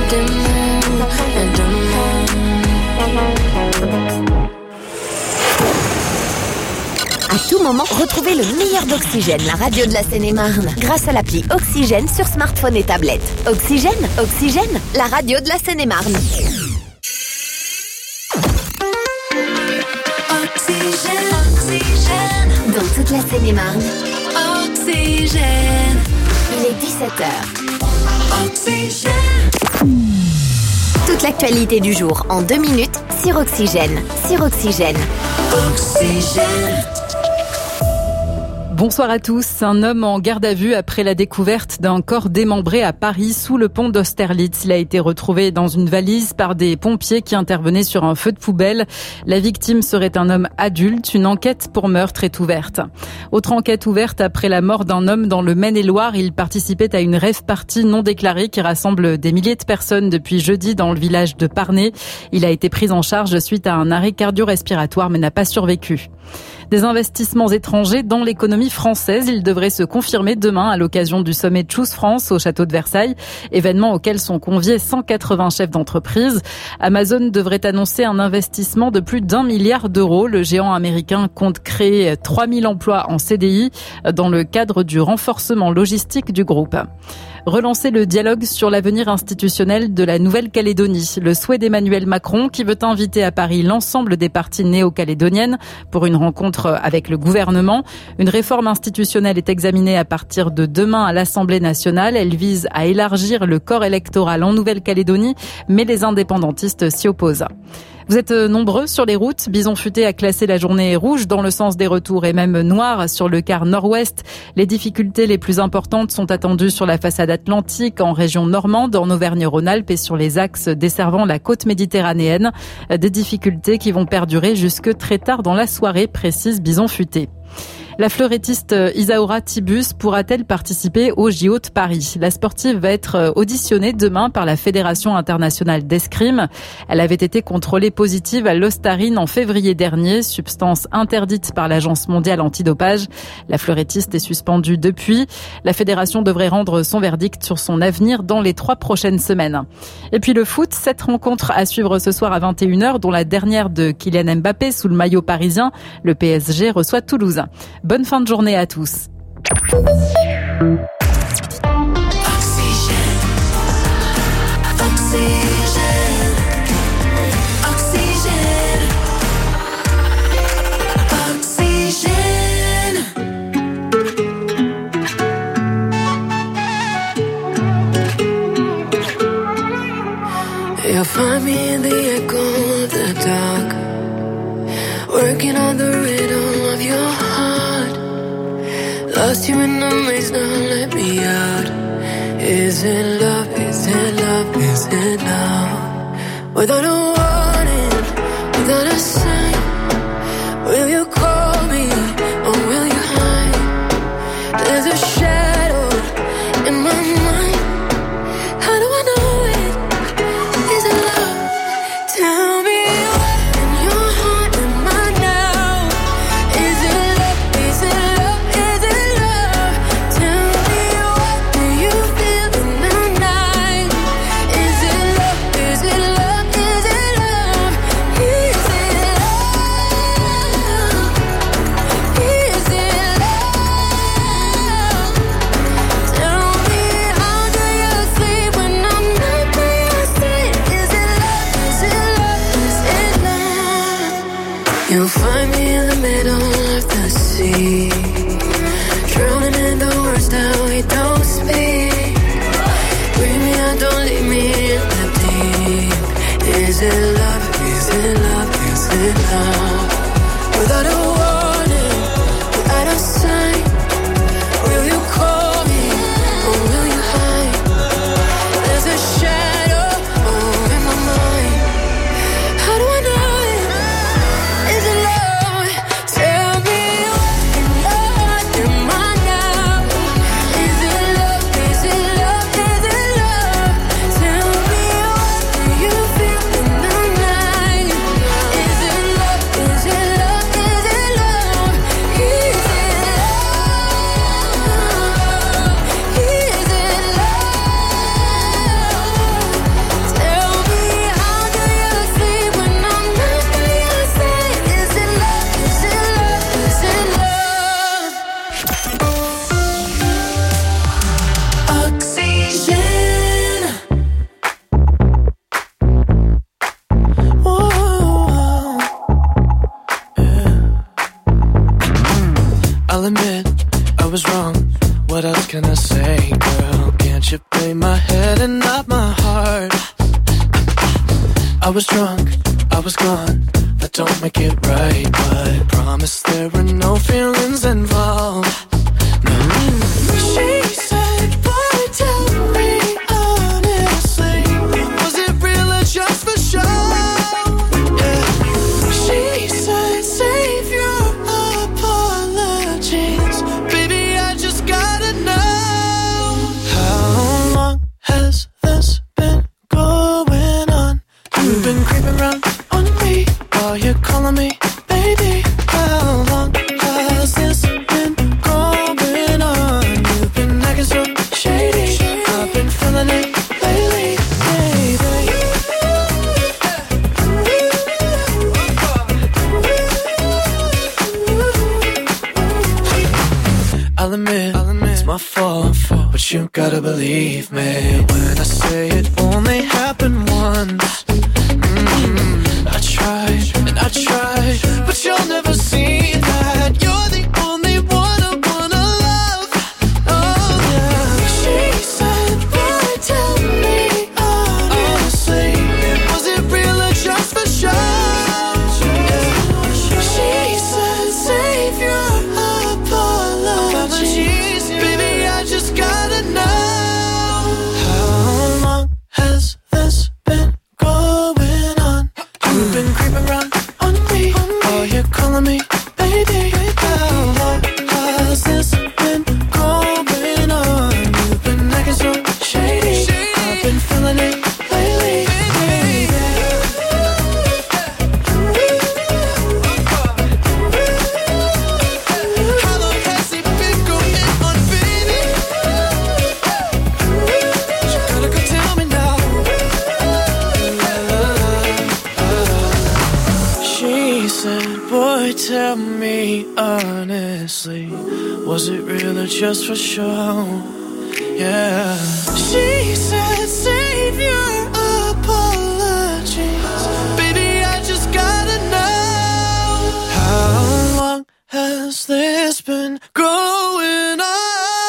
À tout moment, retrouvez le meilleur d'Oxygène, la radio de la Seine-et-Marne, grâce à l'appli Oxygène sur smartphone et tablette. Oxygène, la radio de la Seine-et-Marne. Oxygène, dans toute la Seine-et-Marne. Oxygène, il est 17h. Oxygène. Toute l'actualité du jour en 2 minutes sur Oxygène. Oxygène. Bonsoir à tous. Un homme en garde à vue après la découverte d'un corps démembré à Paris sous le pont d'Austerlitz. Il a été retrouvé dans une valise par des pompiers qui intervenaient sur un feu de poubelle. La victime serait un homme adulte. Une enquête pour meurtre est ouverte. Autre enquête ouverte après la mort d'un homme dans le Maine-et-Loire. Il participait à une rave party non déclarée qui rassemble des milliers de personnes depuis jeudi dans le village de Parnay. Il a été pris en charge suite à un arrêt cardio-respiratoire mais n'a pas survécu. Des investissements étrangers dans l'économie française. Ils devraient se confirmer demain à l'occasion du sommet Choose France au château de Versailles, événement auquel sont conviés 180 chefs d'entreprise. Amazon devrait annoncer un investissement de plus d'1 milliard d'euros. Le géant américain compte créer 3000 emplois en CDI dans le cadre du renforcement logistique du groupe. Relancer le dialogue sur l'avenir institutionnel de la Nouvelle-Calédonie. Le souhait d'Emmanuel Macron qui veut inviter à Paris l'ensemble des parties néo-calédoniennes pour une rencontre avec le gouvernement. Une réforme institutionnelle est examinée à partir de demain à l'Assemblée nationale. Elle vise à élargir le corps électoral en Nouvelle-Calédonie, mais les indépendantistes s'y opposent. Vous êtes nombreux sur les routes. Bison Futé a classé la journée rouge dans le sens des retours et même noire sur le quart nord-ouest. Les difficultés les plus importantes sont attendues sur la façade atlantique, en région normande, en Auvergne-Rhône-Alpes et sur les axes desservant la côte méditerranéenne. Des difficultés qui vont perdurer jusque très tard dans la soirée, précise Bison Futé. La fleurettiste Isaura Tibus pourra-t-elle participer au JO de Paris ? La sportive va être auditionnée demain par la Fédération internationale d'escrime. Elle avait été contrôlée positive à l'ostarine en février dernier, substance interdite par l'Agence mondiale antidopage. La fleurettiste est suspendue depuis. La fédération devrait rendre son verdict sur son avenir dans les 3 prochaines semaines. Et puis le foot, 7 rencontres à suivre ce soir à 21h, dont la dernière de Kylian Mbappé sous le maillot parisien. Le PSG reçoit Toulouse. Bonne fin de journée à tous. You'll find me in the echo of the dark, working on the rhythm of your heart. Lost you in the maze, now let me out. Is it love, is it love, is it love? Without a warning, without a sign, will you call me or will you hide? There's a shadow in my mind. How do I know it? Is it love? Tell me what in your heart am I now? Is it love? Is it love? Is it love? Tell me what do you feel in the night? Is it love? Is it love? Is it love? Is it love? Is it love? Tell me how do you sleep when I'm not by your side? Is it love? Is it love? Is it love? You'll find me in the middle of the sea, drowning in the words that we don't speak. Bring me out, don't leave me in the deep. Is it love? Is it love? Is it love? Without a warning, without a sign, will you call me or will you hide? There's a shadow in my mind. How do I know it? Is it love? Tell me what in your heart am I now? Is it love? Is it love? Is it love? Tell me what do you feel in the night? Is it love? Is it love? Is it love? setting up my heart. I was drunk, I was gone. That don't make it right, but promise there were no feelings involved. No. She said, boy, tell me honestly, was it real or just for show? Yeah. She said, save your apologies, baby, I just gotta know. How long has this been going on? You've been creeping around on me while you're calling me baby. How long has this been going on? You've been acting so shady. I've been feeling it lately, baby. I'll admit, it's my fault, but you gotta believe me when I say it only happened once. I tried, but you'll never see that. You're the only one I wanna love. Oh yeah. She said, boy, tell me honestly, was it real or just for show? Yeah. She said, save your apologies, baby, I just gotta know. How long has this been going on? You've been creeping around on me while you're calling me baby. How long has this been going on? You've been acting so shady. I've been feeling it lately, baby. How long has it been going on, baby? You gotta go tell me now. She said, boy, tell me honestly, was it real or just for show? Yeah. She said, save your apologies, baby, I just gotta know. How long has this been going on?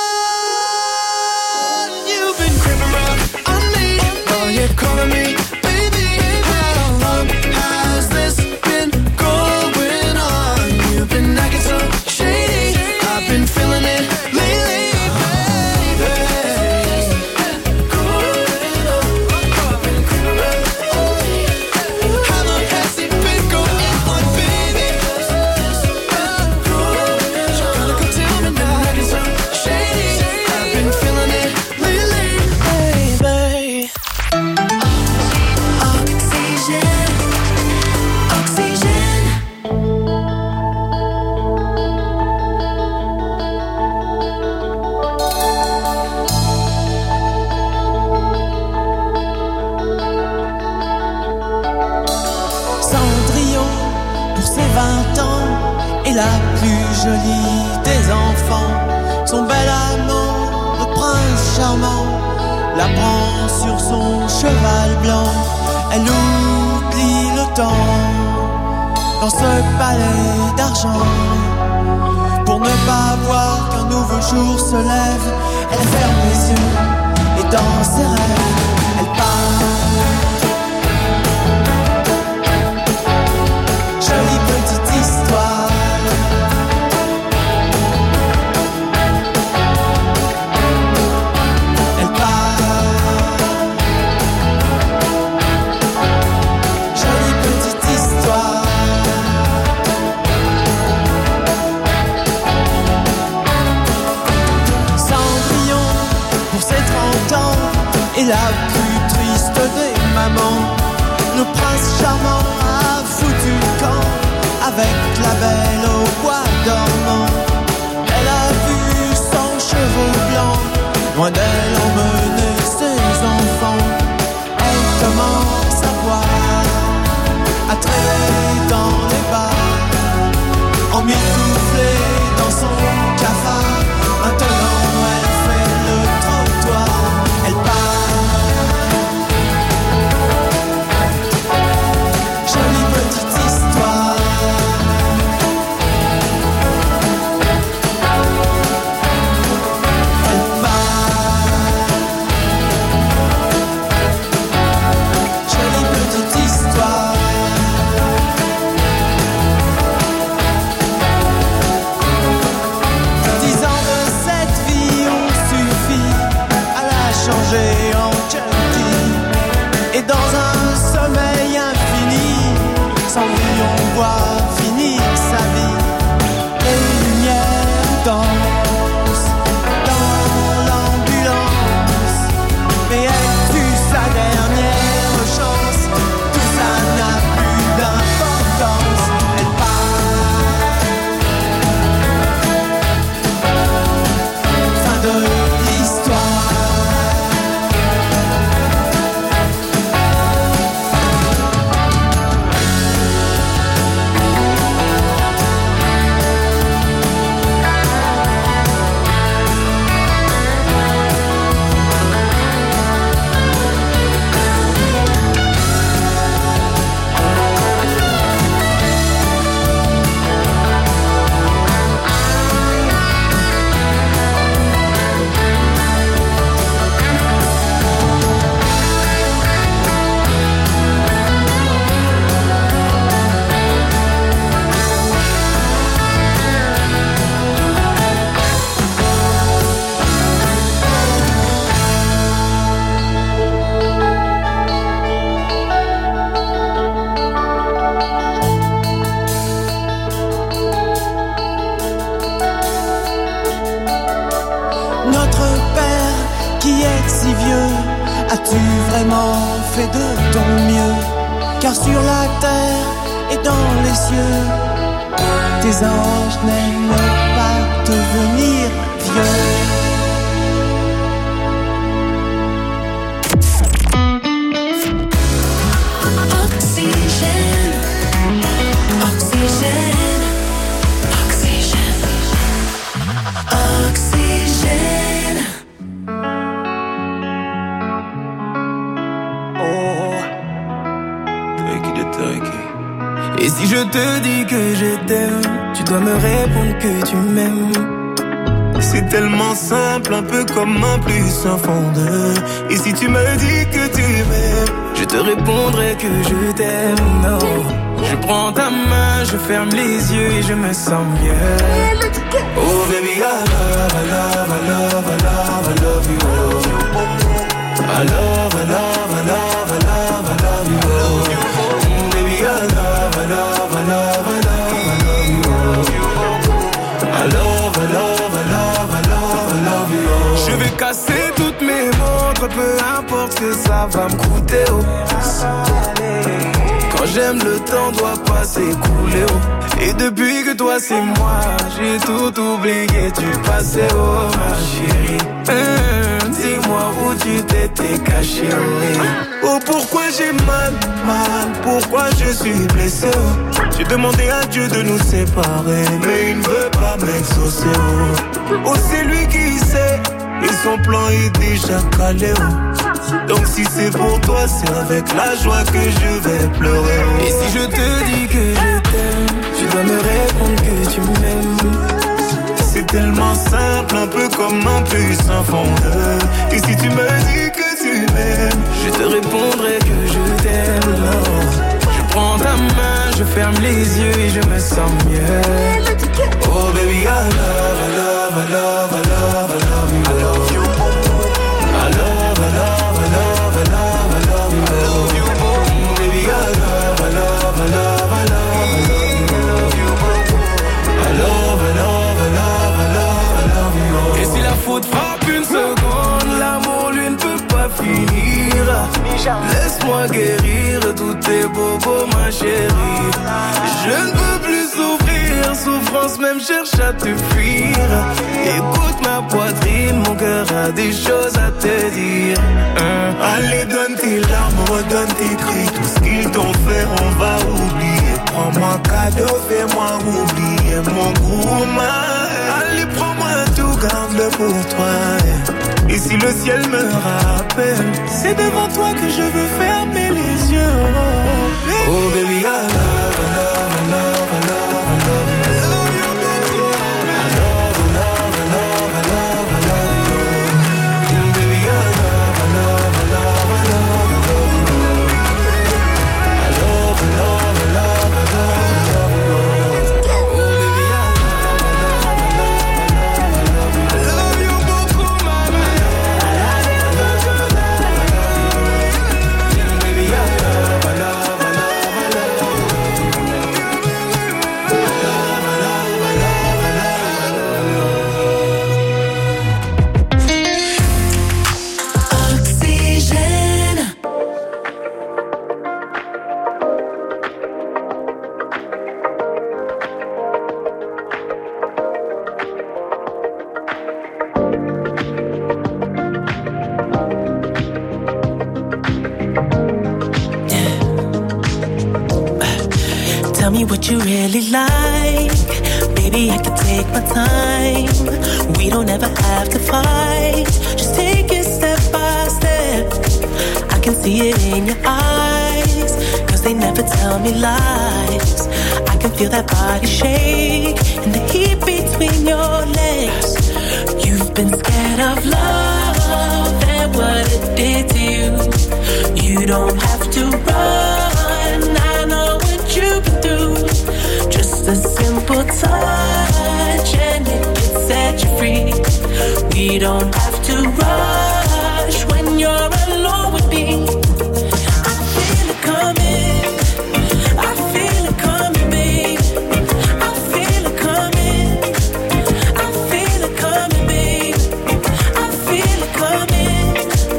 You've been creeping around on me while you're calling me baby. How long has this been going on? You've been acting so shady. I've been feeling it lately, baby. How long has it been going on, baby? You gotta go tell me now. Acting so shady. I've been feeling it lately, baby. Oxygène, oxygène. Cendrillon, pour ses 20 ans, est la plus jolie des enfants. Son bel amant, le prince charmant, la prend sur son cheval blanc. Elle oublie le temps dans ce palais d'argent. Pour ne pas voir qu'un nouveau jour se lève, elle ferme les yeux et dans ses rêves, elle part. Jolie petite histoire. Elle part. Jolie petite histoire. Cendrillon, pour ses 30 ans, est la plus triste des mamans. Le prince charmant a foutu le camp avec la belle au bois dormant. Elle a vu son cheveu blanc, loin d'elle emmener ses enfants. Elle commence à boire, à traîner dans les bars, emmitouflée dans son cafard. Maintenant elle fait le trottoir, elle part. Jolie petite histoire. Elle part. sans lui on voit finir sa vie. Les lumières dansent dans l'ambulance, mais elle tue sa dernière chance. Tout ça n'a plus d'importance. Elle part. Fin de l'histoire. As-tu vraiment fait de ton mieux? Car sur la terre et dans les cieux, tes anges n'aiment pas devenir vieux. Oxygène, oxygène, oxygène, oxygène. Et si je te dis que je t'aime, tu dois me répondre que tu m'aimes. C'est tellement simple, un peu comme un plus un fond de. Et si tu me dis que tu m'aimes, je te répondrai que je t'aime. Non, je prends ta main, je ferme les yeux et je me sens mieux. Oh baby, I love, I love, I love, I love, I love you. I love, I love, I love, I love, I love you. Baby, I love, I love, I love, I love, I love you. I love, I love, I love, I love, I love you. Je vais casser toutes mes montres, peu importe ce que ça va me coûter. Oh. Quand j'aime, le temps doit pas s'écouler. Oh. Et depuis que toi c'est moi, j'ai tout oublié du passé. Oh ma chérie, dis-moi où tu t'étais caché. Oh pourquoi j'ai mal, pourquoi je suis blessé. J'ai demandé à Dieu de nous séparer, mais il ne veut pas m'exaucer. Oh c'est lui qui sait, et son plan est déjà calé. Donc si c'est pour toi, c'est avec la joie que je vais pleurer. Et si je te dis que je t'aime, tu dois me répondre que tu m'aimes. C'est tellement simple, un peu comme un plus un fondeur. Et si tu me dis que tu m'aimes, je te répondrai que je t'aime. Je prends ta main, je ferme les yeux et je me sens mieux. Oh baby, I love, I love, I love, I love, I love you. I love you. I love, I love, I love, I love, I love you. I love you. Baby, I love, I love, I love, I love, I love you. I love, I love, I love, I love, I love you. Et si la faute frappe une seconde, l'amour lui ne peut pas finir. Laisse-moi guérir tous tes bobos, ma chérie. Je ne peux plus souffrir, souffrance même cherche à te fuir. Écoute ma poitrine, mon cœur a des choses à te dire. Allez, donne tes larmes, redonne tes cris. Tout ce qu'ils t'ont fait, on va oublier. Prends-moi cadeau, fais-moi oublier mon groom. Allez, prends-moi tout, garde-le pour toi. Et si le ciel me rappelle, c'est devant toi que je veux fermer les yeux. Oh baby, I love, I love, I love, I love, I love you. I love you, baby. I love, I love, I love, I love, I love you. Baby, I love, I love, I love, I love, I love you. I love, I love, I love, I love, I love you. Oh baby, I love, I love, I love, I love, I love you. I love you beaucoup, mama. I love you, baby, I love, I love. me what you really like. Baby, I can take my time. We don't ever have to fight. Just take it step by step. I can see it in your eyes, 'cause they never tell me lies. I can feel that body shake and the heat between your legs. You've been scared of love and what it did to you. You don't have to run, I know what you've been through. Just a simple touch and it can set you free. We don't have to rush when you're alone with me. I feel it coming, I feel it coming, babe. I feel it coming, I feel it coming, babe. I feel it coming,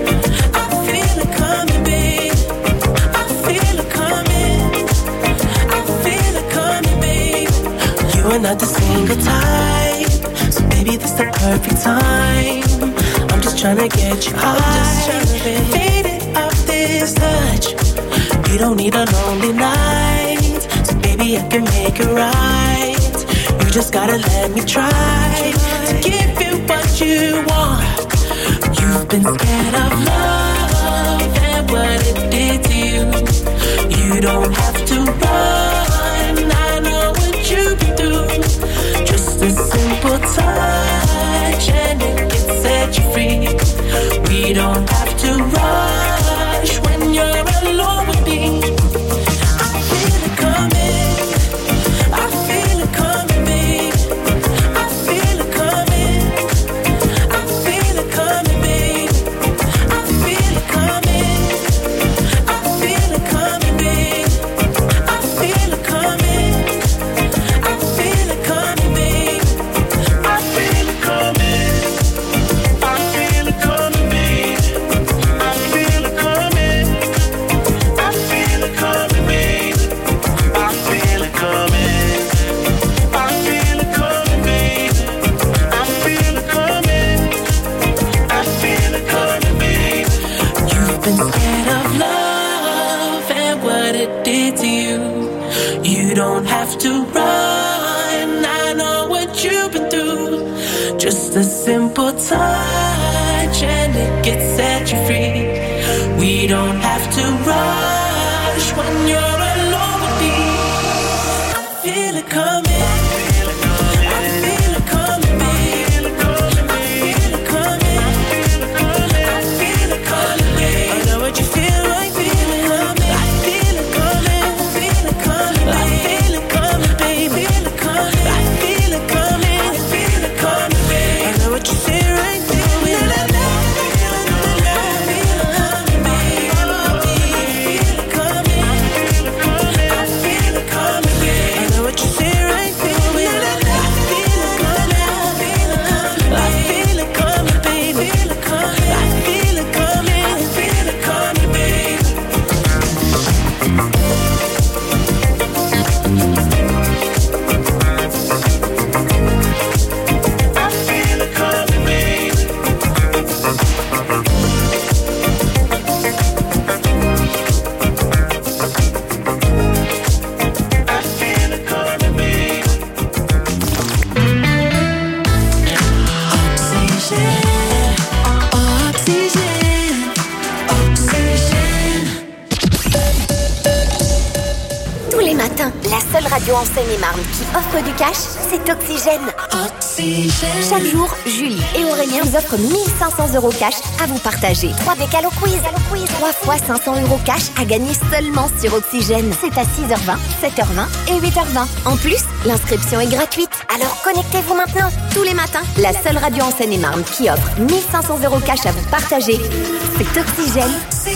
I feel it coming, babe. I feel it coming, I feel it coming, babe. You are not the single type, so baby this the perfect time. I'm just tryna get you high, faded off this touch. You don't need a lonely night, so baby I can make it right. You just gotta let me try to give you what you want. You've been scared of love and what it did to you. You don't have to run, I know what you've been through. Just a simple touch and it can set you free. We don't have to rush when you're alone with me. I feel it coming, I feel it coming, babe. I feel it coming, I feel it coming, babe. I feel it coming, I feel it coming, babe. I feel it coming, I feel it coming, babe. I feel it coming, I feel it coming, babe. I feel it coming, I feel it coming, babe. I feel it coming, I feel it coming, babe. I feel it coming, I feel it coming, babe. You've been scared of love and what it did to you. You don't have to run, I know what you've been through. Just a simple touch and it gets set you free. We don't have to rush when you're alone with me. I feel it coming, I feel it coming, babe. I feel it coming, I feel it coming, babe. I know what you feel like, feel it coming. I feel it coming, I feel it coming, I feel it coming, babe. I feel it coming, I feel it coming, I feel it coming, babe. I know what you feel right, baby. La seule radio en Seine-et-Marne qui offre du cash, c'est Oxygène. Chaque jour, Julie et Aurélien vous offrent 1500 € cash à vous partager. 3 décalos quiz, 3 fois 500 € cash à gagner seulement sur Oxygène. C'est à 6h20, 7h20 et 8h20. En plus, l'inscription est gratuite. Alors connectez-vous maintenant. Tous les matins, la seule radio en Seine-et-Marne qui offre 1500 € cash à vous partager, c'est Oxygène.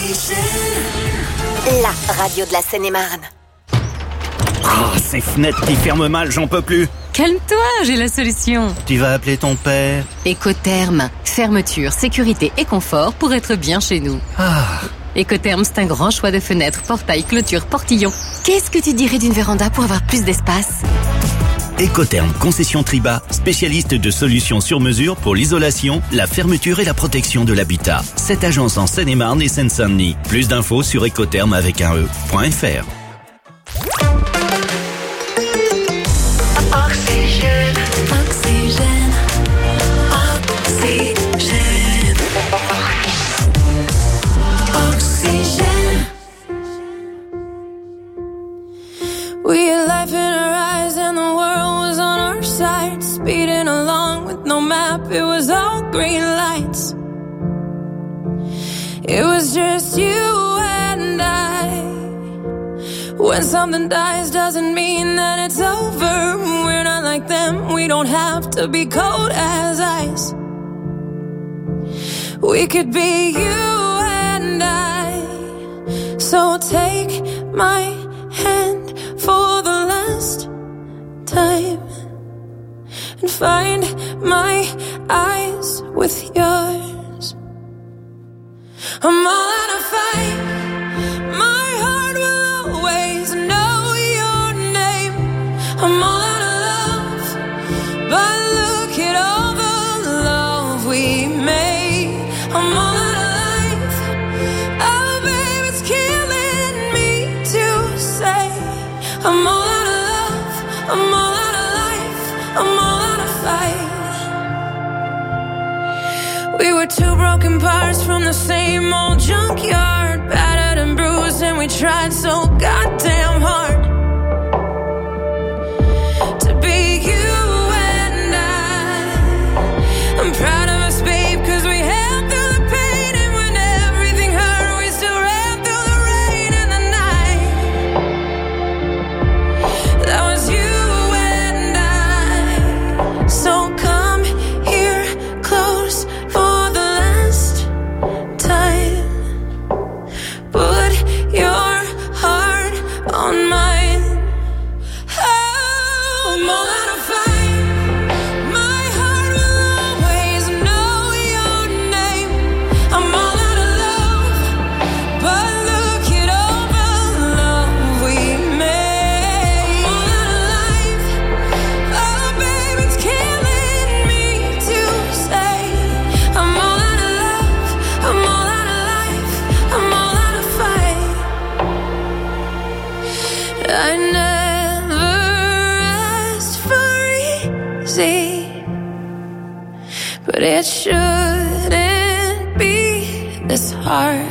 La radio de la Seine-et-Marne. Oh, ces fenêtres qui ferment mal, j'en peux plus. Calme-toi, j'ai la solution. Tu vas appeler ton père. Écotherme. Fermeture, sécurité et confort pour être bien chez nous. Ah. Écotherme, c'est un grand choix de fenêtres, portails, clôtures, portillons. Qu'est-ce que tu dirais d'une véranda pour avoir plus d'espace ? Écotherme, concession Triba, spécialiste de solutions sur mesure pour l'isolation, la fermeture et la protection de l'habitat. 7 agences en Seine-et-Marne et Seine-Saint-Denis. Plus d'infos sur écotherme avec un e.fr. it was all green lights. It was just you and I. When something dies doesn't mean that it's over. We're not like them, we don't have to be cold as ice. We could be you and I. So take my hand for the last time and find my eyes with yours. I'm all out of fight. My heart will always know your name. I'm all out of love, but look at all the love we made. I'm all out of life. Oh, babe, it's killing me to say. I'm all out of love. I'm all out of life. I'm all out of fight. We were two broken parts from the same old junkyard, battered and bruised, and we tried so goddamn hard to be you and I. I'm proud of us, babe, cause we held through the pain, and when everything hurt, we still ran through the rain and the night. That was you and I. So come here close for the last time. Put your heart on mine. Oh, I'm all out of fight. My heart will always know your name. I'm all out of love, but look at all the love we made. I'm all out of life. Oh, babe, it's killing me to say. I'm all out of love. I'm all out of life. I'm all out of fight. I never asked for easy, but it shouldn't be this hard.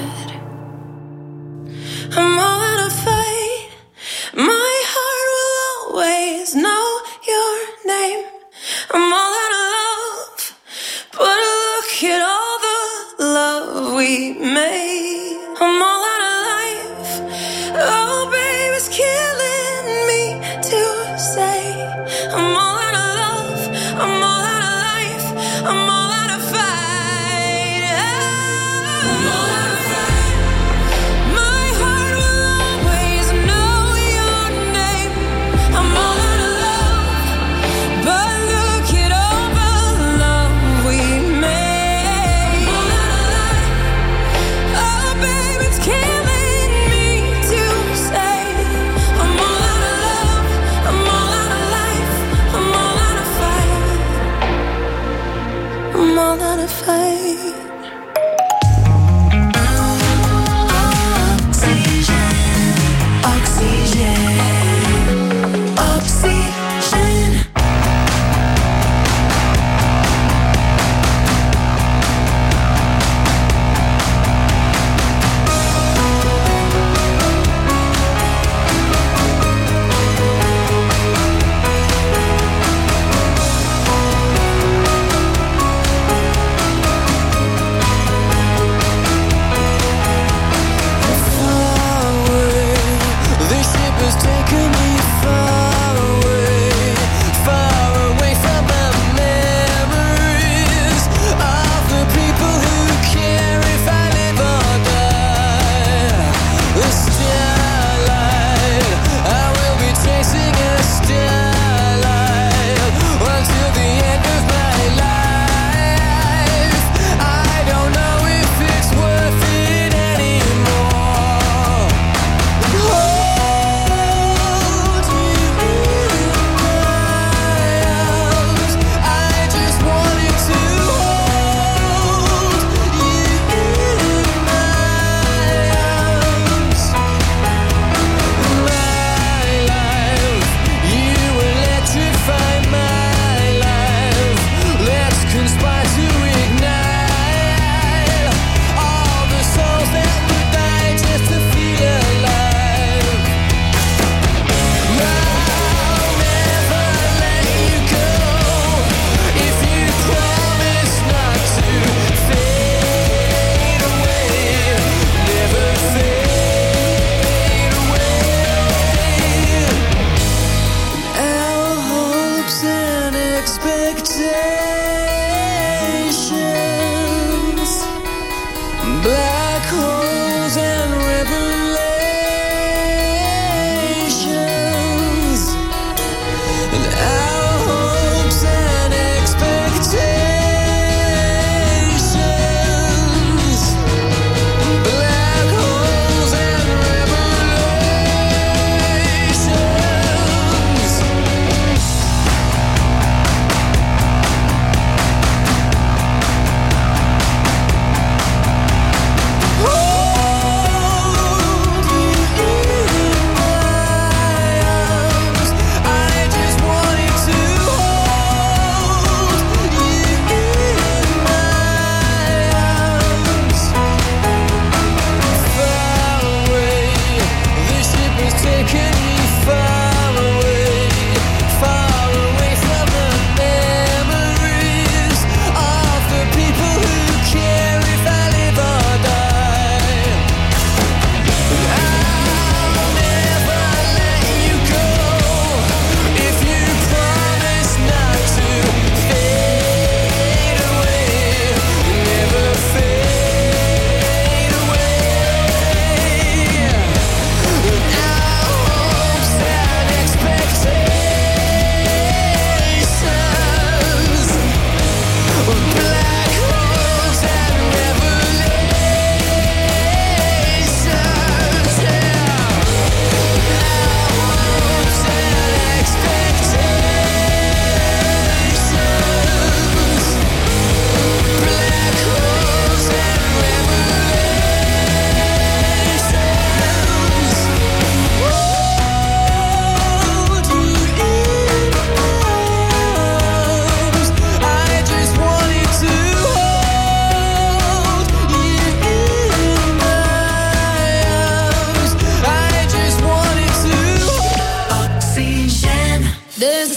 I'm all out of fight. My heart will always know your name. I'm all out of love, but look at all the love we made. I'm all out of life. Oh, babe, it's killing me to say. I'm all out of love. I'm all out of life. I'm all out of fight. I'm all out of fight.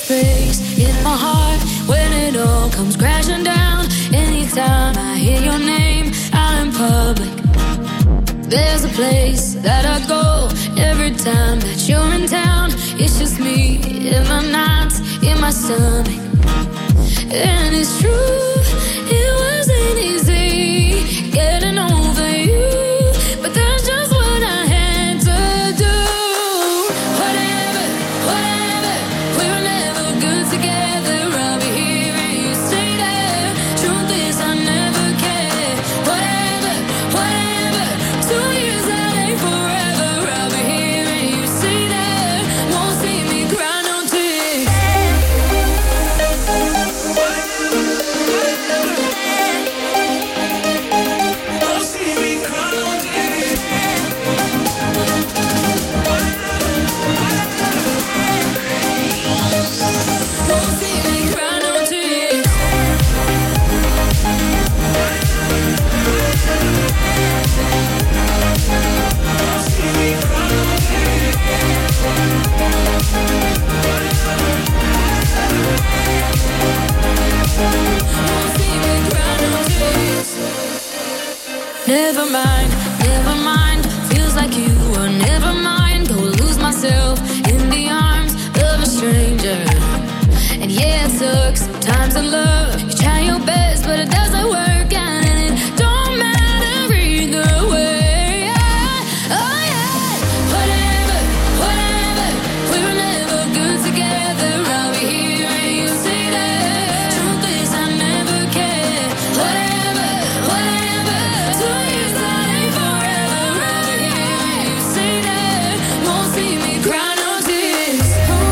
space in my heart when it all comes crashing down. Anytime I hear your name out in public, there's a place that I go every time that you're in town. It's just me in the nights in my stomach. And it's true, it wasn't easy getting over you, but that's just what I had to do. Whatever, whatever, we were never good together. I'll be here and you say that. Truth is I never cared. Whatever, whatever, 2 years that ain't forever. I'll be here and you say that. Won't see me cry no tears. Never mind, never mind. Feels like you are never mind. Go lose myself in the arms of a stranger. And yeah, it sucks sometimes in love. You try your best, but it doesn't work out, and it don't matter either way. Oh yeah, whatever, whatever. We were never good together. I'll be here and you say that. Truth is I never cared. Whatever, whatever. 2 years that ain't forever. I'll be here and you say that. Won't see me cry no tears.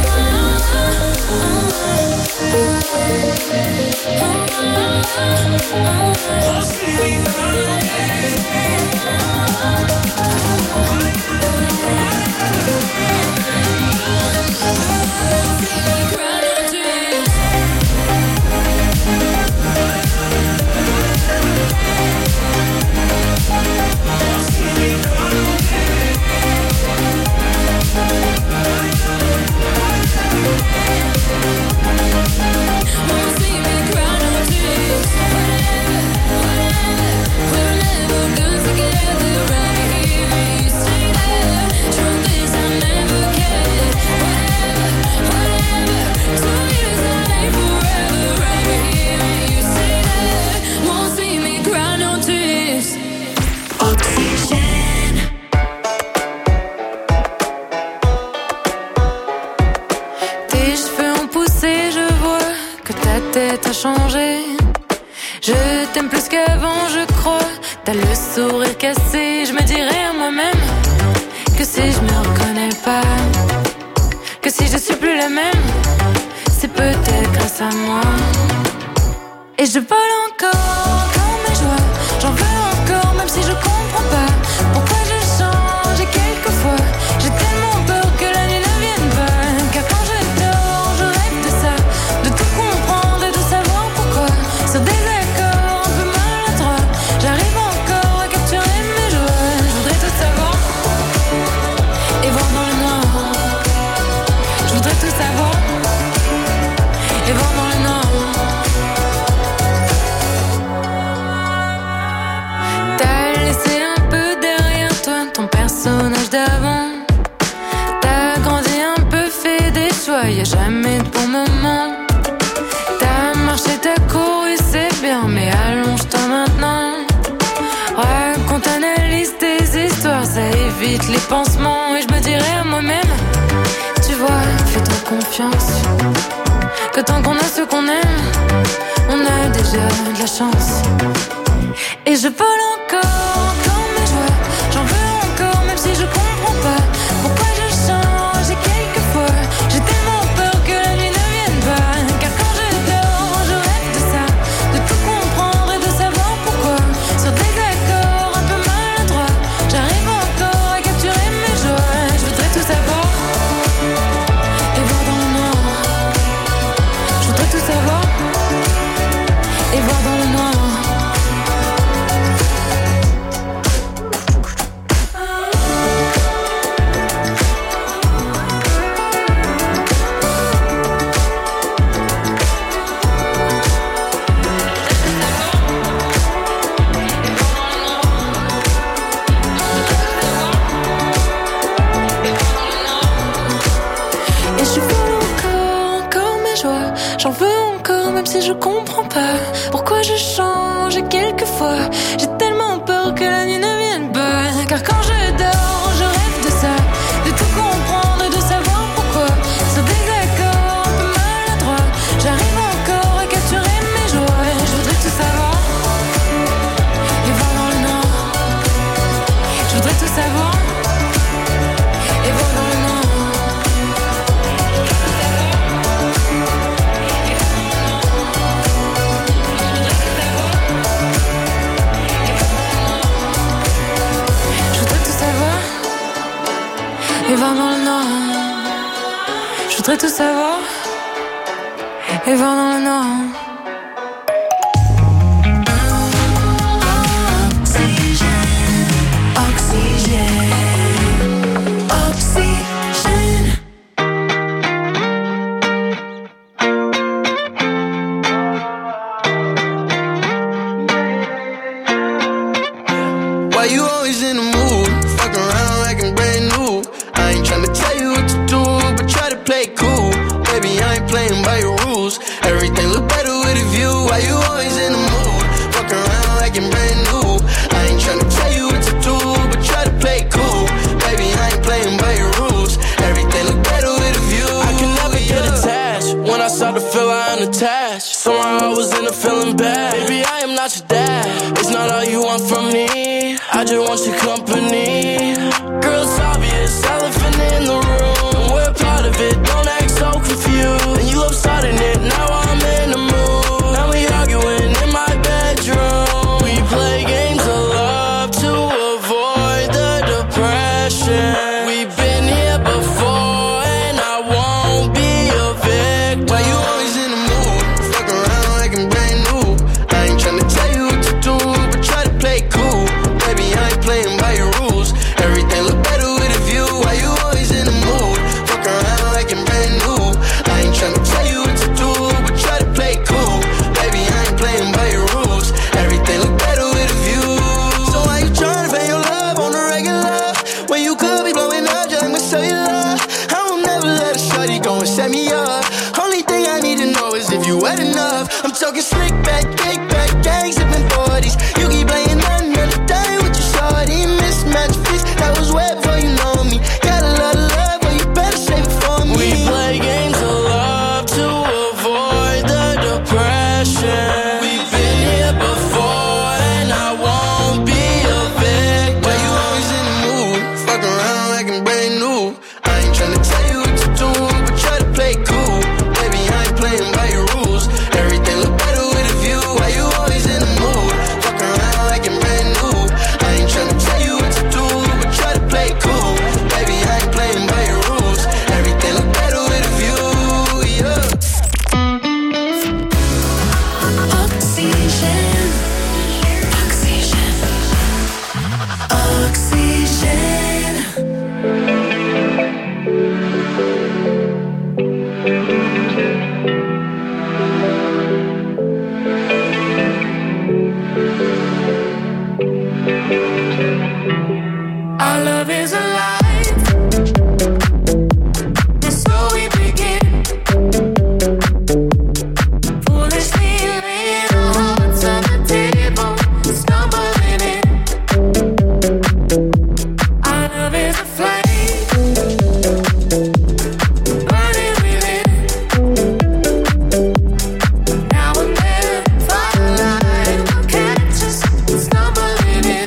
Tes cheveux ont poussé, je vois que ta tête a changé. Je t'aime plus qu'avant, je crois. T'as le sourire cassé. Je me dirais à moi-même que si je me reconnais pas, que si je suis plus la même, c'est peut-être grâce à moi. Et je vole encore comme mes joies. J'en veux encore, même si je comprends pas pourquoi je change. Et quelquefois, j'ai tellement peur que la nuit ne vienne pas. Car quand je dors, je rêve de ça, de tout comprendre et de savoir pourquoi. Sur des accords un peu maladroits, j'arrive encore à capturer mes joies. Je voudrais tout savoir et voir dans le noir. Je voudrais tout savoir et voir dans le noir. T'as laissé un peu derrière toi ton personnage d'avant. T'as grandi un peu, fait des choix, y'a jamais de bon moment. T'as marché, t'as couru, c'est bien, mais allonge-toi maintenant. Raconte, analyse tes histoires, ça évite les pansements. Et je me dirais à moi-même, tu vois, fais-toi confiance, que tant qu'on a ce qu'on aime, on a déjà de la chance. Et je vole encore comme mes joies. J'en veux encore, même si je comprends pas pourquoi je change. Et quelquefois, j'ai tellement peur que la nuit ne vienne pas. Car quand je dors, je rêve de ça, de tout comprendre et de savoir pourquoi. Sur des accords un peu maladroits, j'arrive encore à capturer mes joies. Je voudrais tout savoir et voir dans le noir. Je voudrais tout savoir et voir dans le noir. même si je comprends pas pourquoi je change et quelquefois j'ai tellement peur que la nuit ne vienne pas. Car quand je dors, je rêve de ça, de tout comprendre, de savoir pourquoi ce désaccord un peu maladroit. J'arrive encore à capturer mes joies. Je voudrais tout savoir et voir dans le noir. Je voudrais tout savoir et voir dans le noir. Et voir dans le noir. Je voudrais tout savoir et voir dans le noir. Why you always in the mood? Fuck around like I'm brand new. I ain't tryna tell you what to do, but try to play cool. Baby, I ain't playing by your rules. Everything look better with a view. Why you always in the mood? Fuck around like I'm brand new. I ain't tryna tell you what to do, but try to play cool. Baby, I ain't playing by your rules. Everything look better with a view. I can never get attached. When I start to feel I unattached, somehow I was in a feeling bad. Baby, I am not your dad. It's not all you want from me. I just want your company. Girl, it's obvious, elephant in the room. We're part of it, don't act so confused. And you love starting it, now I'm in the mood. Now we arguing in my bedroom. We play games of love to avoid the depression. We've been here before and I won't be a victim. Why you always in the mood? Fuck around like I'm brand new. I ain't tryna tell you what to do, but try to play cool. Baby, I ain't playing by your rules. Everything look better with a view. Why you always in the mood? Fuck around like I'm brand new. I ain't tryna tell you what to do, but try to play cool. Baby, I ain't playing by your rules. Everything look better with a view. So why you tryna pay your love on the regular when you could be blowing up just like my cellular? I won't never let a shorty go and set me up. Only thing I need to know is if you wet enough. I'm talking slick back, kick back, gang sipping 40s. You keep playing another day with your shorty. Mismatch fist, that was way before you know me. Got a lot of love, but you better save it for me. We play games of love to avoid the depression. We've been here before and I won't be a victim. Why you always in the mood? Fuck around like I'm brand new. I ain't tryna tell you what to do, but try to play cool. Baby, I ain't playing by your rules. Everything look better with a view. Why you always in the mood? Fuck around like I'm brand new. I ain't tryna tell you what to do, but try to play cool. Baby, I ain't playing by your rules. Everything look better with a view, yeah. Oxygène, oxygène, oxygène. Our love is alive, and so we begin. Foolishly laying our hearts on the table, stumbling in. Our love is a flame, burning within. Now and then, firelight will catch us stumbling in.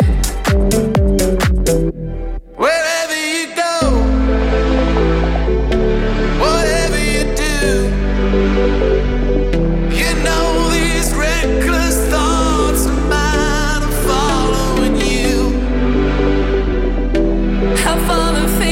Wherever you go, whatever you do, you know these reckless thoughts of mine are following you. How far the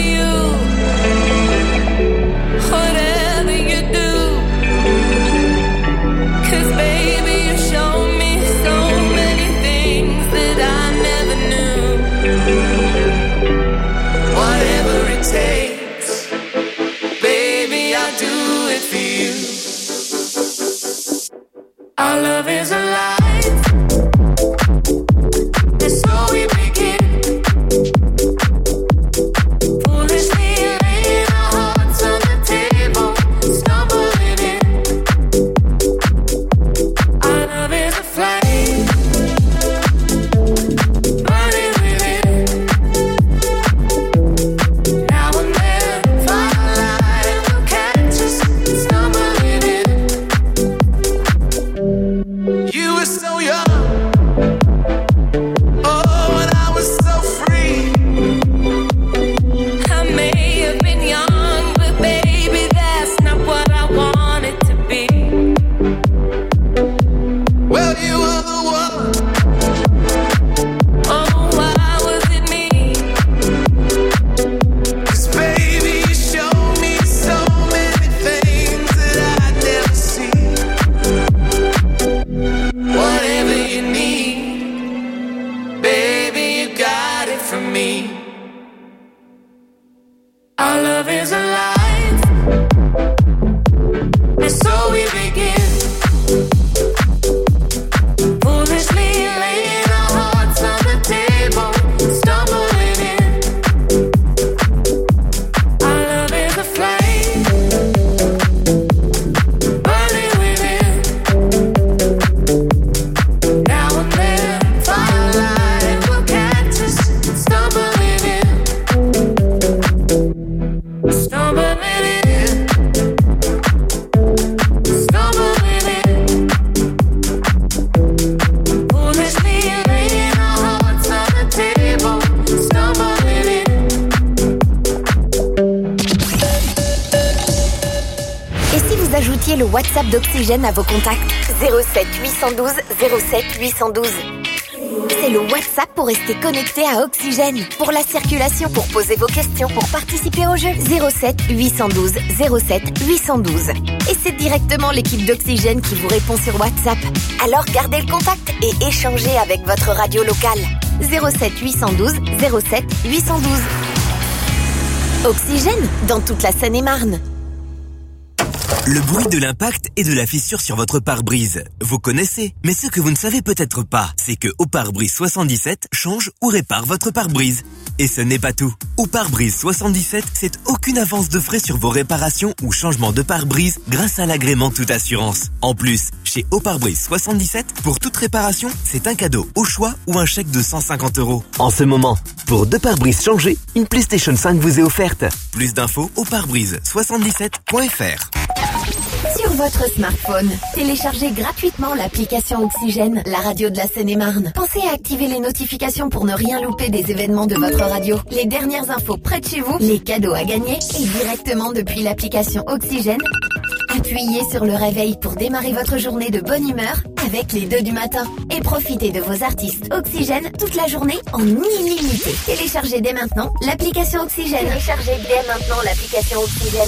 confiez le WhatsApp d'Oxygène à vos contacts. 07 812 07 812. C'est le WhatsApp pour rester connecté à Oxygène. Pour la circulation, pour poser vos questions, pour participer au jeu. 07 812 07 812. Et c'est directement l'équipe d'Oxygène qui vous répond sur WhatsApp. Alors gardez le contact et échangez avec votre radio locale. 07 812 07 812. Oxygène, dans toute la Seine-et-Marne. Le bruit de l'impact et de la fissure sur votre pare-brise. Vous connaissez, mais ce que vous ne savez peut-être pas, c'est que Oparbrise 77 change ou répare votre pare-brise. Et ce n'est pas tout. Oparbrise 77, c'est aucune avance de frais sur vos réparations ou changements de pare-brise grâce à l'agrément toute assurance. En plus, chez Oparbrise 77, pour toute réparation, c'est un cadeau au choix ou un chèque de 150 €. En ce moment, pour 2 pare-brises changés, une PlayStation 5 vous est offerte. Plus d'infos au parbrise77.fr. Sur votre smartphone, téléchargez gratuitement l'application Oxygène, la radio de la Seine-et-Marne. Pensez à activer les notifications pour ne rien louper des événements de votre radio. Les dernières infos près de chez vous, les cadeaux à gagner et directement depuis l'application Oxygène. Appuyez sur le réveil pour démarrer votre journée de bonne humeur avec les 2 du matin. Et profitez de vos artistes Oxygène toute la journée en illimité. Téléchargez dès maintenant l'application Oxygène. Téléchargez dès maintenant l'application Oxygène.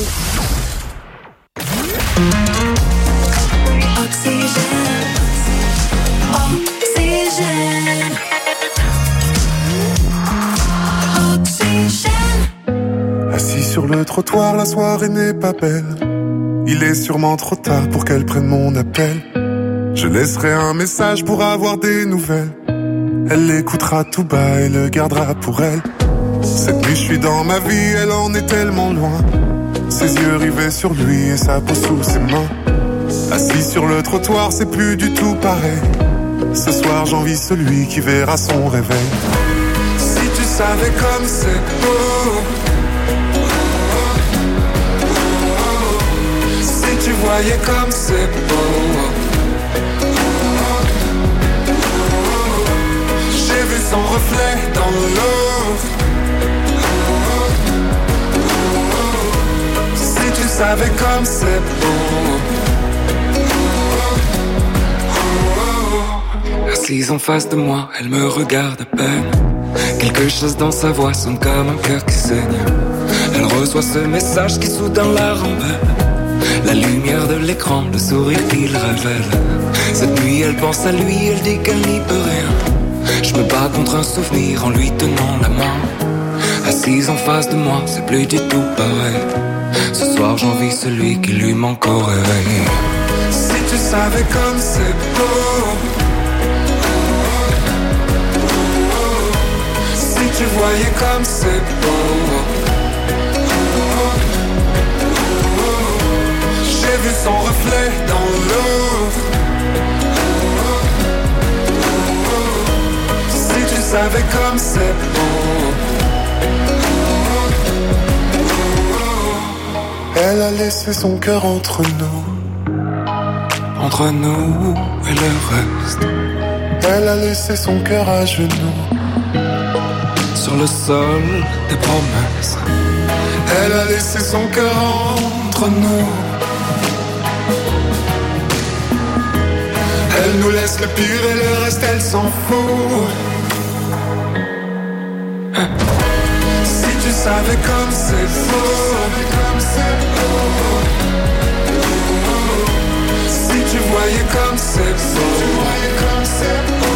Assis sur le trottoir, la soirée n'est pas belle. Il est sûrement trop tard pour qu'elle prenne mon appel. Je laisserai un message pour avoir des nouvelles. Elle l'écoutera tout bas et le gardera pour elle. Cette nuit je suis dans ma vie, elle en est tellement loin. Ses yeux rivés sur lui et sa peau sous ses mains. Assis sur le trottoir, c'est plus du tout pareil. Ce soir j'envie celui qui verra son réveil. Si tu savais comme c'est beau, si tu voyais comme c'est beau. J'ai vu son reflet dans l'eau. Si tu savais comme c'est beau. Assise en face de moi, elle me regarde à peine. Quelque chose dans sa voix sonne comme un cœur qui saigne. Elle reçoit ce message qui soudain la rembelle. La lumière de l'écran, le sourire qu'il révèle. Cette nuit elle pense à lui, elle dit qu'elle n'y peut rien. Je me bats contre un souvenir en lui tenant la main. Assise en face de moi, c'est plus du tout pareil. Ce soir j'envie celui qui lui manque au réveil. Si tu savais comme c'est beau. Si tu voyais comme c'est beau. J'ai vu son reflet dans l'eau. Si tu savais comme c'est beau. Elle a laissé son cœur entre nous. Entre nous et le reste. Elle a laissé son cœur à genoux. Sur le sol des promesses. Elle a laissé son cœur entre nous. Elle nous laisse le pire et le reste elle s'en fout. Si tu savais comme c'est beau. Si tu voyais comme c'est beau.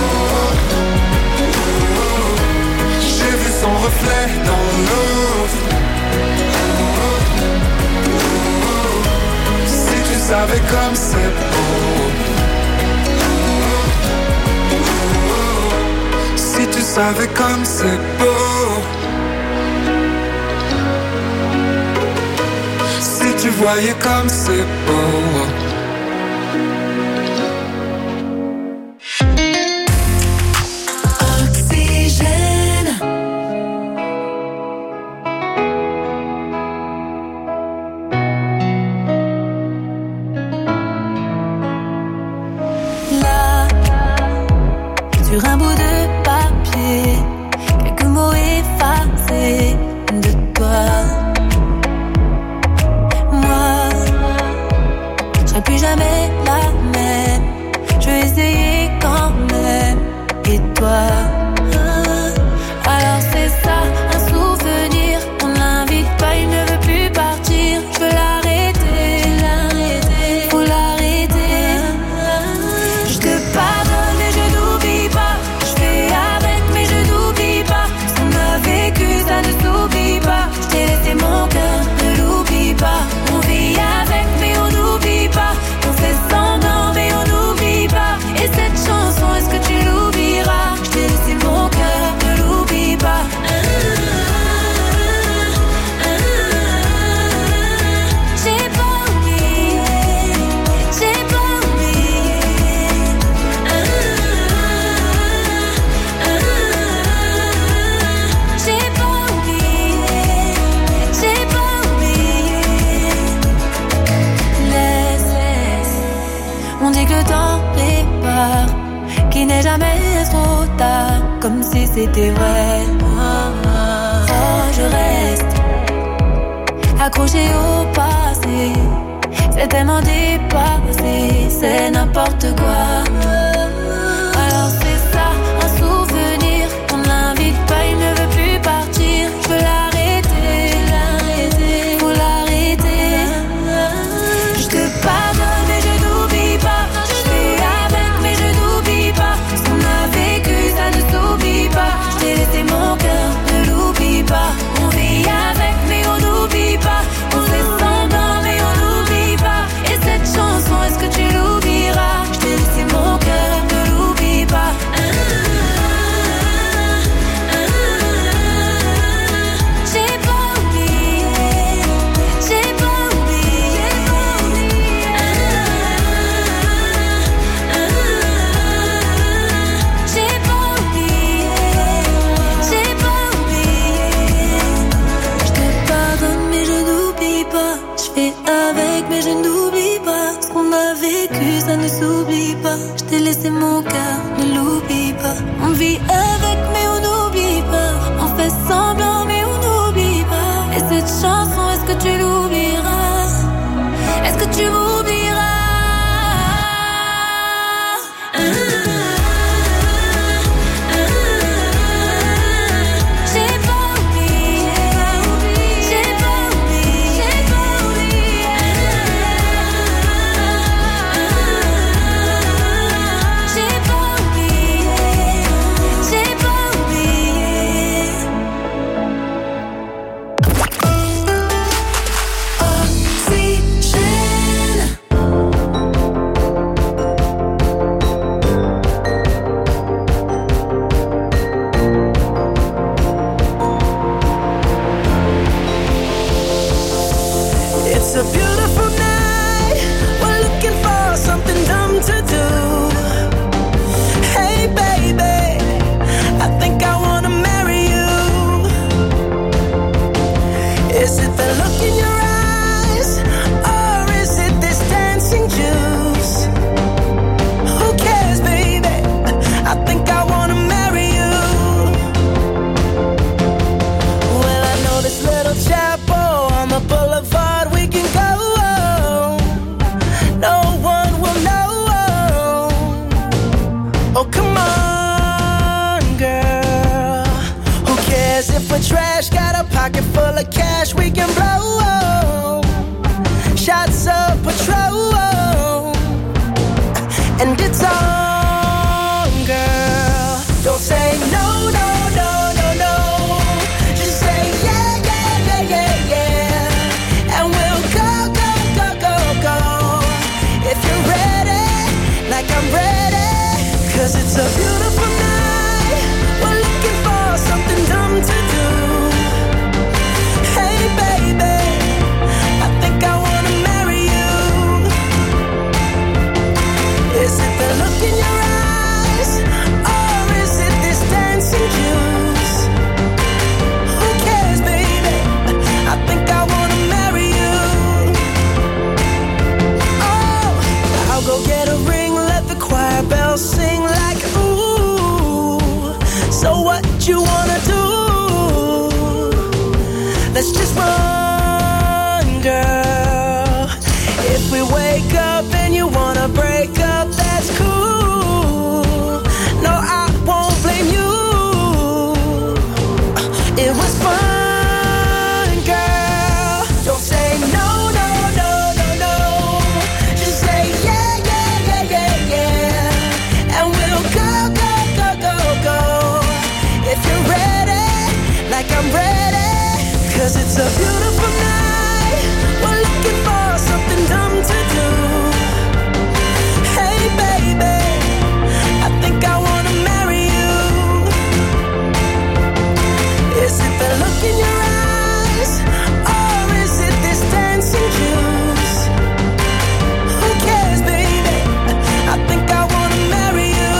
J'ai vu son reflet dans l'eau. Si tu savais comme c'est beau. Si tu savais comme c'est beau. Si tu voyais comme c'est beau. Sur un bout de papier, quelques mots effacés de toi. Moi, je si c'était vrai. Oh, je reste accroché au passé. C'est tellement dépassé, c'est n'importe quoi. Alors c'est ça, un souvenir. On l'invite pas, il ne veut plus partir. Je veux l'arrêter, faut l'arrêter. Je te pardonne mais je n'oublie pas. Je fais avec mais je n'oublie pas. Ce qu'on a vécu ça ne s'oublie pas. Je t'ai laissé mon cœur, ne l'oublie pas. On vit avec mais on n'oublie pas. On fait semblant mais on n'oublie pas. Et cette chanson, est-ce que tu l'oublieras? Je t'ai laissé mon cœur, ne l'oublie pas. J'ai pas oublié, j'ai pas oublié. J'ai pas oublié, j'ai pas oublié. Je te pardonne mais je n'oublie pas. Je fais avec mais je n'oublie pas. Ce qu'on a vécu ça ne s'oublie pas. Je t'ai laissé mon cœur, ne l'oublie pas. On vit avec mais on n'oublie pas. On fait semblant mais on n'oublie pas. Et cette chanson, est-ce que tu l'oublieras? Est-ce que tu m'oublieras? J'ai pas oublié, j'ai pas oublié, j'ai pas oublié. J'ai pas oublié, j'ai pas oublié. Oxygène. It's a beautiful night. We're looking for something dumb to do. Hey baby, I think I wanna marry you. Is it the look in your eyes, or is it this dancing juice? Who cares, baby? I think I wanna marry you. Well, I know this little chapel on the boulevard we can go. No one will know. Oh, come on, girl. Who cares if we're trash? Got a pocket full of cash we can blow. Shots of Patrol. And it's on, girl. Don't say no, no, no, no, no. Just say yeah, yeah, yeah, yeah, yeah. And we'll go, go, go, go, go. If you're ready, like I'm ready. 'Cause it's a beautiful night. We're looking for something dumb to do. Hey baby, I think I wanna marry you. Is it the look in your eyes, or is it this dancing juice? Who cares, baby? I think I wanna marry you. Oh, I'll go get a ring, let the choir bells sing like ooh. So what you wanna do? Let's just run, girl. If we wake up and you wanna break up, that's cool. No, I won't blame you. It was fun, girl. Don't say no, no, no, no, no. Just say yeah, yeah, yeah, yeah, yeah. And we'll go, go, go, go, go. If you're ready, like I'm ready. 'Cause it's a beautiful night. We're looking for something dumb to do. Hey baby, I think I wanna marry you. Is it the look in your eyes, or is it this dancing juice? Who cares, baby? I think I wanna marry you.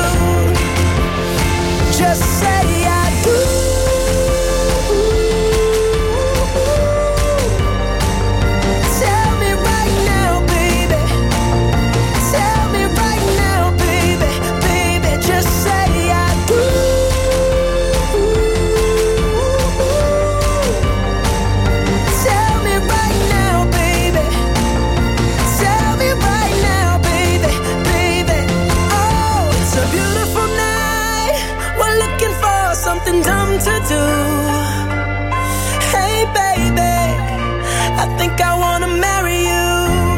Just say I do. think I wanna marry you.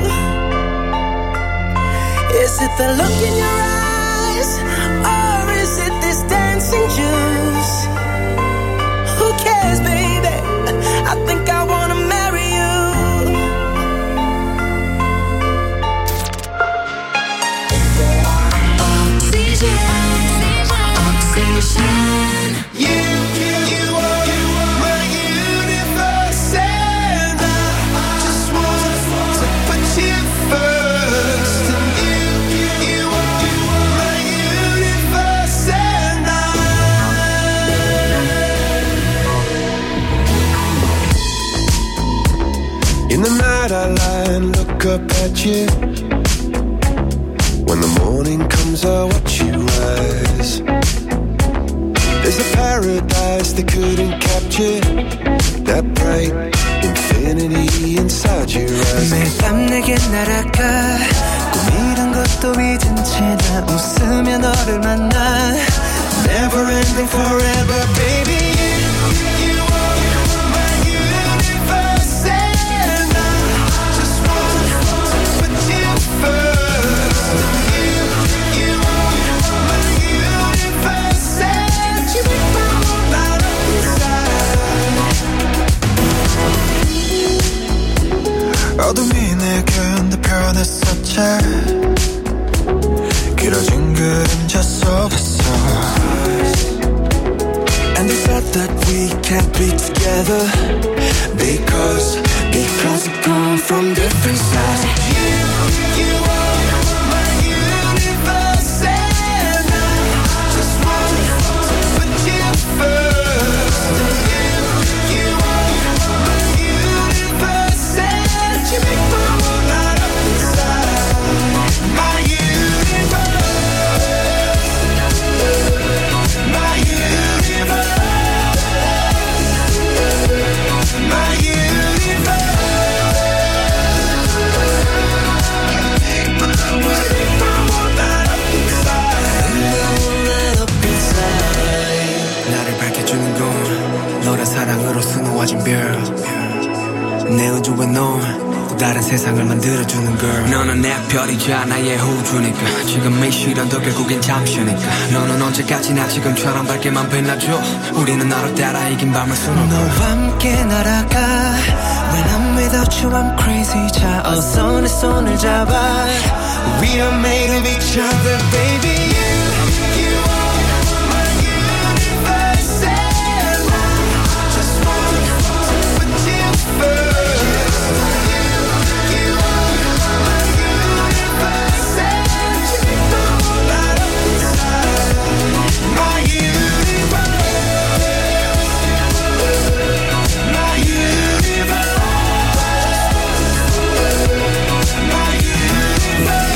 Is it the look in your eyes, or is it this dancing juice? Who cares, baby? I think I wanna marry you. Oxygen, oxygen. You are my universe, and I just want to put you first. And you are my universe, and In the night I lie and look up at you. When the morning comes I watch you rise. There's a paradise they couldn't capture. That bright infinity inside your eyes. 매일 밤 내게 날아가 꿈이란 것도 잊은 채 나 웃으며 너를 만나. Never ending forever baby. You are my universe, and I just want to put you first. You are my universe, and you make my whole light up inside. 어둠이 내겐 더 변했었지. 길어진 그림자 속에서. And the fact that we can't be together because we come from different sides. You are my universe, and I just want to put you first. You are my universe, and you make my whole light up inside. My universe, my universe, my universe. 나를 밝혀주는 건 너란 사랑으로 수놓아진 별. 내 우주에 넌 또 다른 세상을 만들어주는 girl. 너는 내 별이자 나의 호주니까 지금 이 시련도 결국엔 잠시니까. 너는 언제까지나 지금처럼 밝게만 빛나줘. 우리는 너를 따라 이긴 밤을 수놓아. 너와 함께 날아가. When I'm without you I'm crazy. 자 어서 내 손을 잡아. We are made of each other baby. You are my universe, and I just want to put you first. You are my universe, and you make my whole light up inside. My universe, my universe, my universe.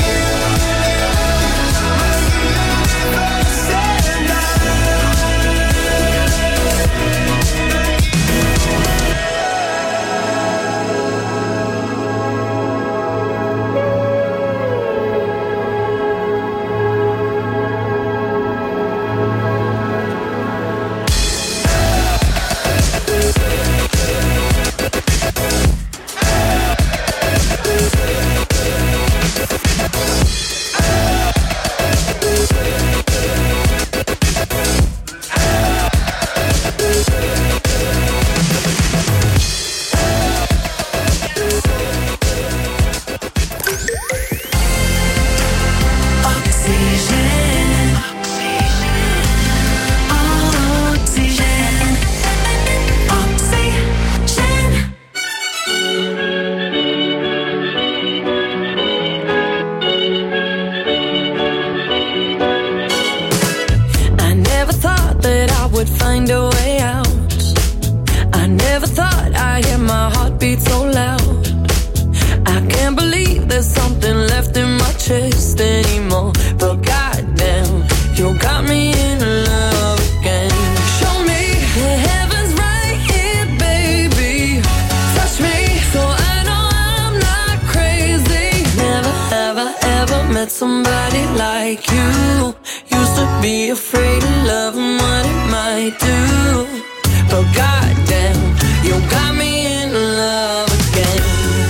chased anymore. But goddamn, you got me in love again. Show me the heavens right here, baby. Touch me so I know I'm not crazy. Never, ever, ever met somebody like you. Used to be afraid of love and what it might do. But goddamn, you got me in love again.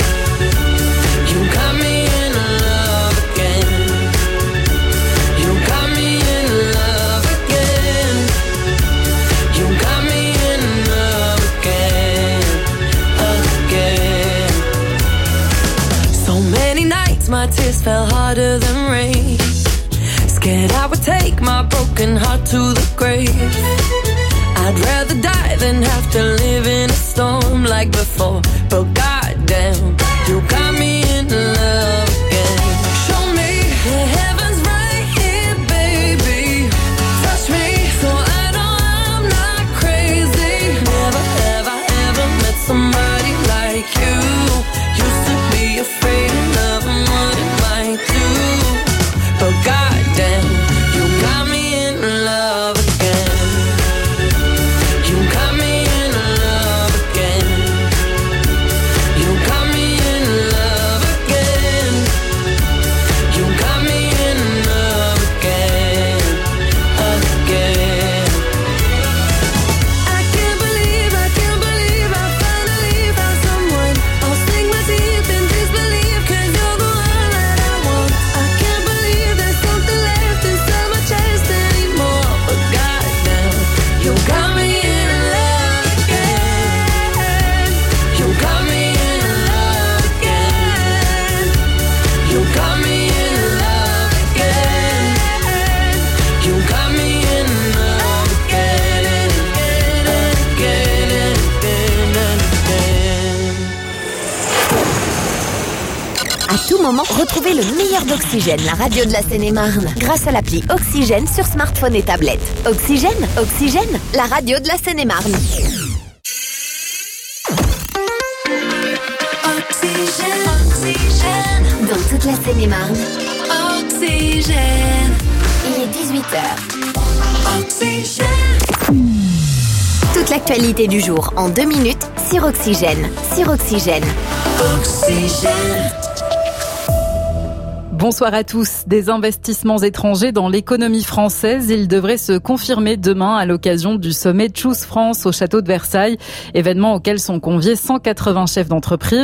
nights my tears fell harder than rain. Scared I would take my broken heart to the grave. I'd rather die than have to live in a storm like before. But goddamn, you got me in love again. Show me the heavens right here, baby. Touch me so I know I'm not crazy. Never have I ever met somebody like you. Used to be afraid of love and what it might do. But goddamn, you got me in love again. You got me in love again. You got me in love again. You got me in love again, again. I can't believe I finally found someone. I'll sink my teeth in disbelief, 'cause you're the one that I want. I can't believe there's something left inside my chest anymore. But goddamn, you got me in love again. You got me in love again. You got me in love again. You got me in love again, again, again, again, again. À tout moment, retrouvez le meilleur d'Oxygène, la radio de la Seine-et-Marne, grâce à l'appli Oxygène sur smartphone et tablette. Oxygène, Oxygène, la radio de la Seine-et-Marne. Oxygène, Oxygène, dans toute la Seine-et-Marne. Oxygène, il est 18h. Oxygène. Toute l'actualité du jour en 2 minutes sur Oxygène. Sur Oxygène. Oxygène. Bonsoir à tous. Des investissements étrangers dans l'économie française, ils devraient se confirmer demain à l'occasion du sommet Choose France au château de Versailles, événement auquel sont conviés 180 chefs d'entreprise.